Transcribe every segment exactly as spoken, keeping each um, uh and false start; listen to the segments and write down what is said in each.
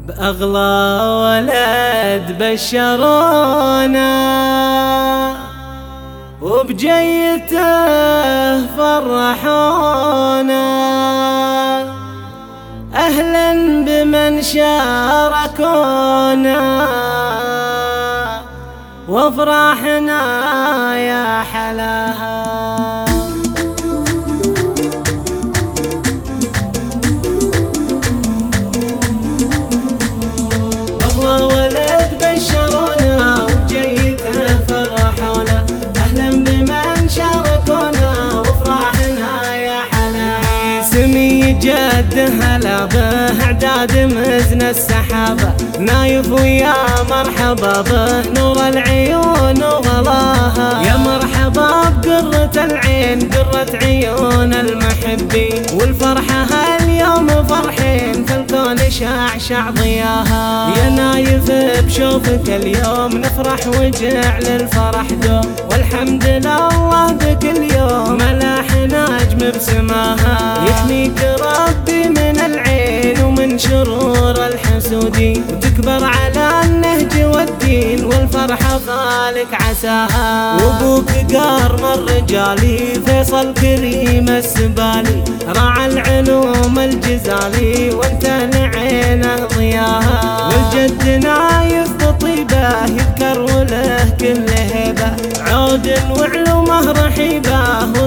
بأغلى ولد بشرونا وبجيته فرحونا، أهلا بمن شاركونا وافراحنا يا حلاها. أغلى ولد بشرونا وبجيته فرحونا، أهلا بمن شاركونا وافراحنا يا حلاها. سمي جد هلا به اعداد مزن السحابة، نايف ويا مرحبا به نور العيون وغلاها. يا مرحبا بقرة العين قرة عيون المحبين، والفرحة هاليوم فرحين في الكون شعشع ضياها. يا نايف بشوفك اليوم نفرح وجعل الفرح دوم، والحمد لله بكل يوم ملاح نجم بسماها. يحميك ربي من العين ومن شرور الحسودين، وتكبر على النهج والدين والفرحة فالك عساها. وابوك قارم الرجالي فيصل كريم السبالي، راعى العلوم الجزالي وانت لعينه ضياها. والجد نايف بطيبه يذكر وله كل هبه، عود وعلومه رحيبه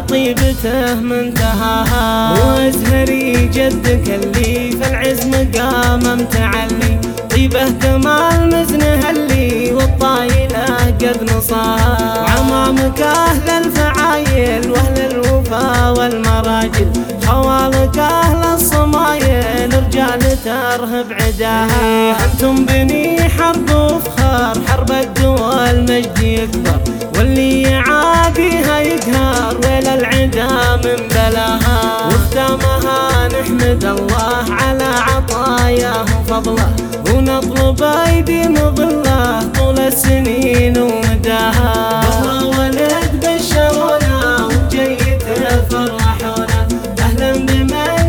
وطيبته منتهاها. وازهري جدك اللي في العز مقام متعلي، طيبه كمال مزنه اللي والطايله قد نصاها. عمامك اهل الفعايل واهل الوفا والمراجل، خوالك اهل الصمايل رجال ترهب عداها. انتم بني حرب وفخار، حرب الدول مجد يكبر، واللي يعاديها يقهر ويل العدا من بلاها. وختامها نحمد الله على عطاياه وفضله، ونطلب ايدي مظله طول السنين ومداها. أغلى ولد بشرونا وبجيته فرحونا، أهلا بمن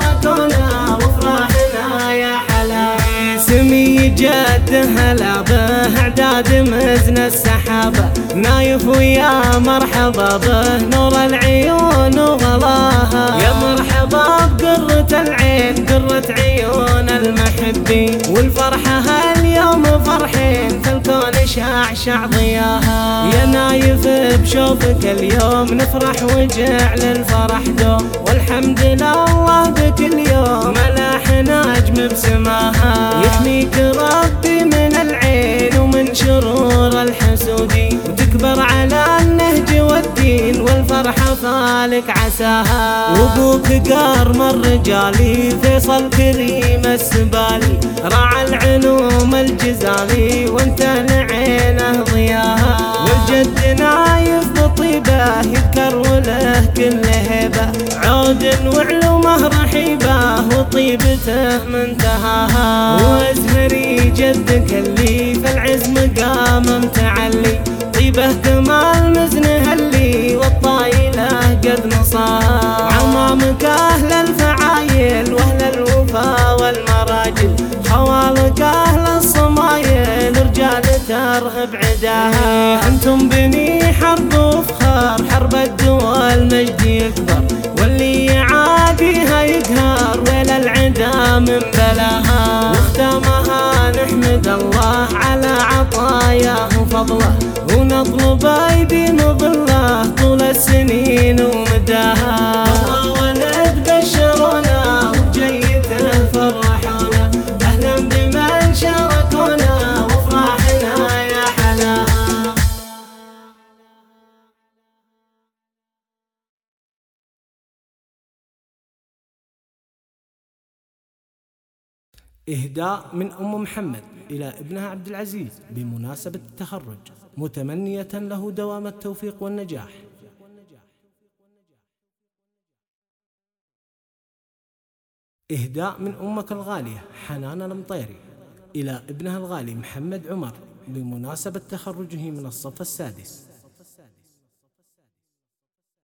شاركونا وافراحنا يا حلاها. سمي جد هلا به اعداد مزن السحابة، نايف ويا مرحبا به نور العيون وغلاها. يا مرحبا بقرة العين قرة عيون المحبين، والفرحة هاليوم فرحين في الكون شعشع ضياها. يا نايف بشوفك اليوم نفرح وجعل الفرح دوم، والحمد لله بكل يوم ملاح نجم بسماها. يحميك ربي من العين ومن شرور الحسودين، وتكبر على النهج والدين والفرحة فالك عساها. وابوك قارم الرجالي فيصل كريم السبالي، راعى العلوم الجزالي وانت لعينه ضياها. والجد نايف بطيبه يذكر وله كل هبه، عود وعلومه رحيبه وطيبته منتهاها. وازهري جدك اللي في العز مقام متعلي، طيبه كمال مزنه اللي والطايله قد نصاها. عمامك اهل الفعايل واهل الوفا والمراجل، خوالك اهل الصمايل رجال ترهب عداها. انتم بني حرب وفخار، حرب الدول مجد يكبر، واللي يعاديها يقهر ويل العدا من بلاها. واختامها نحمد الله على عطاياه وفضله، ونطلب ايدي مظله طول السنين ومداها. أغلى ولد بشرونا وبجيته فرحونا، أهلا بمن شاركونا وافراحنا يا حلاها. إهداء من أم محمد إلى ابنها عبد العزيز بمناسبة التخرج، متمنية له دوام التوفيق والنجاح. إهداء من أمك الغالية حنان المطيري إلى ابنها الغالي محمد عمر بمناسبة تخرجه من الصف السادس.